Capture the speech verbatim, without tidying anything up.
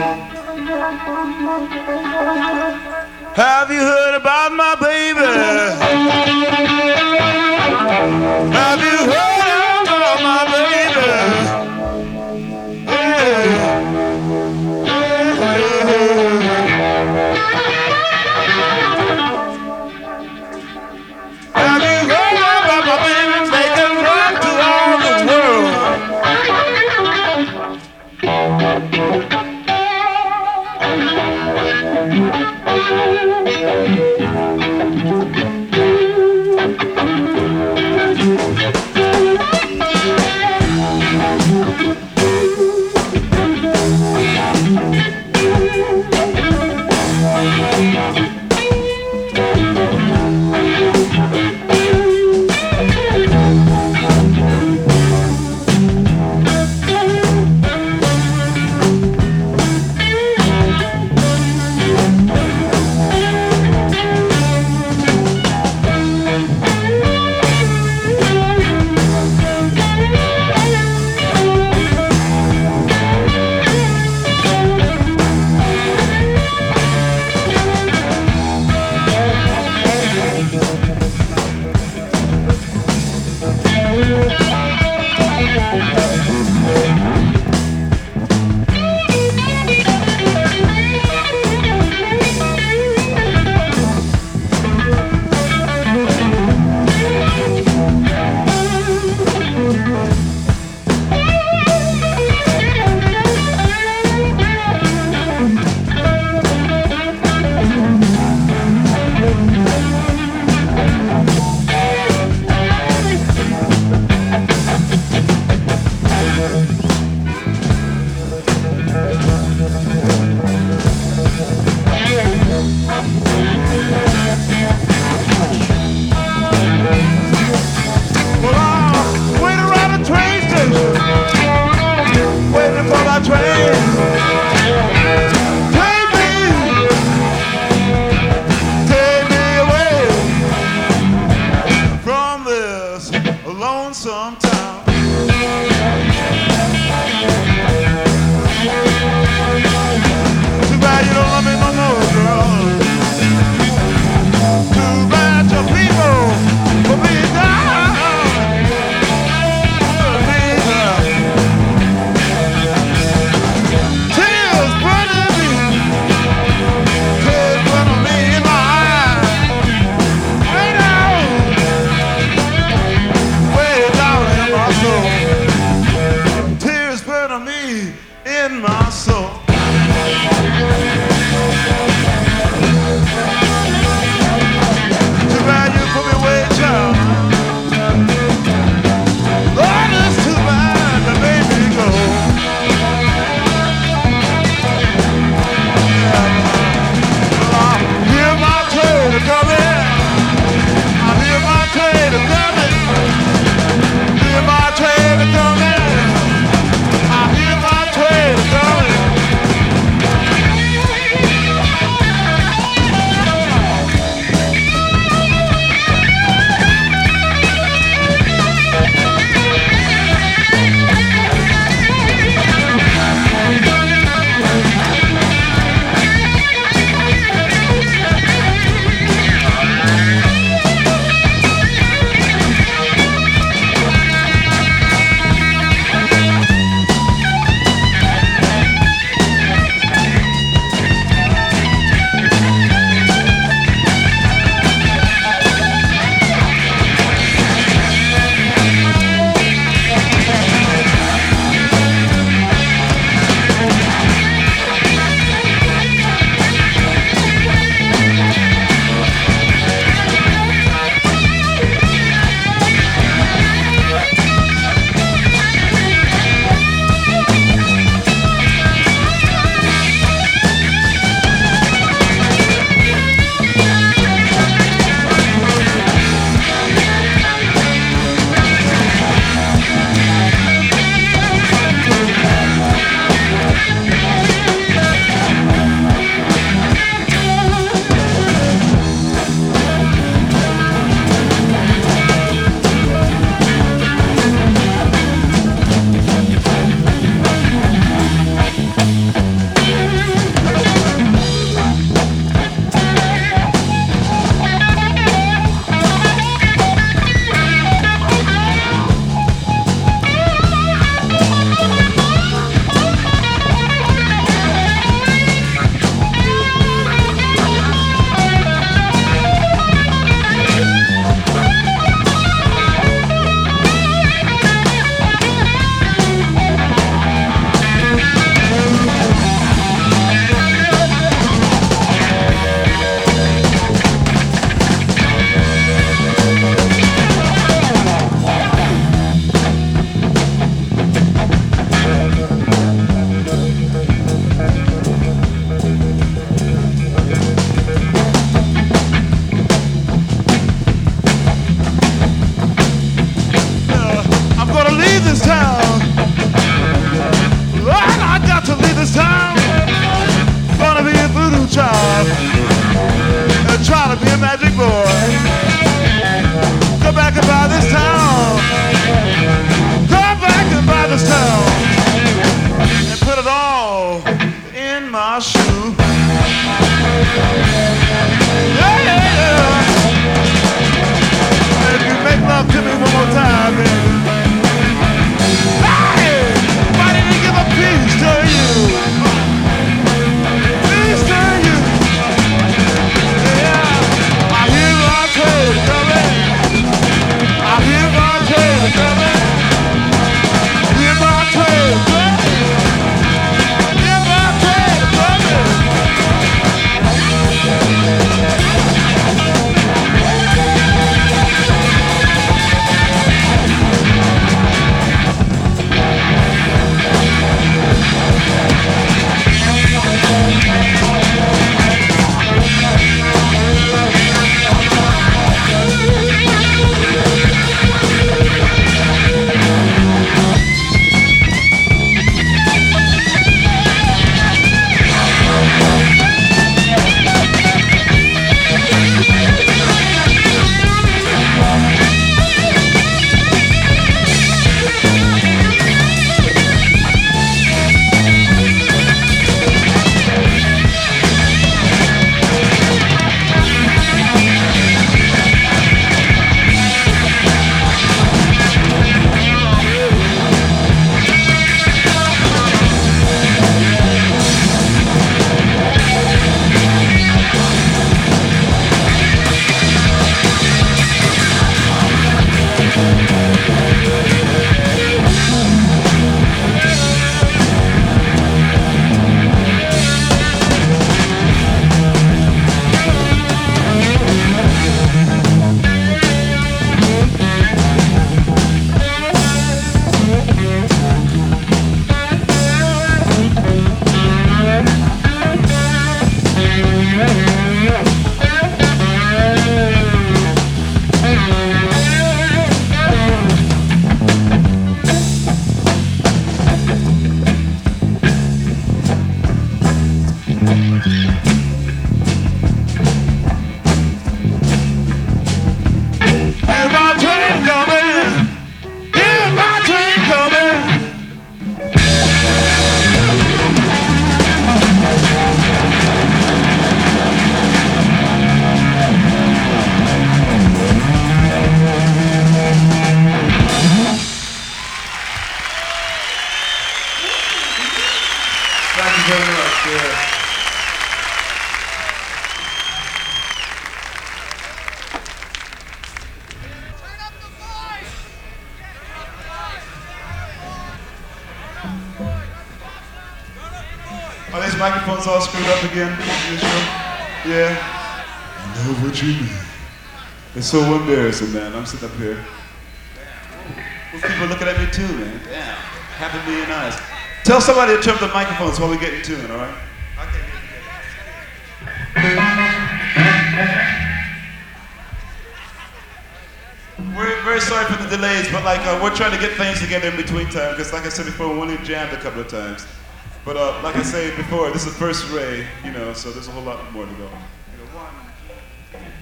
Have you heard about my baby? Have you heard about my baby? Yeah. Have you heard about my baby making love to all the world? ball in my shoe. Yeah, yeah, yeah. If you make love to me one more time, baby. Hey, why did he give a piece to you? Piece to you. Yeah, I hear my train coming. I hear my train coming. Hear my train coming. Hear my train coming. Thank you very much. Yeah. Are these microphones all screwed up again? Yeah. I know what you mean. It's so embarrassing, man. I'm sitting up here. Well, people are looking at me too, man. Damn. Half a million eyes. Tell somebody to turn up the microphones while we get in tune, all right? We're very sorry for the delays, but like uh, we're trying to get things together in between time, because like I said before, we only jammed a couple of times. But uh, like I said before, this is the first ray, you know, so there's a whole lot more to go.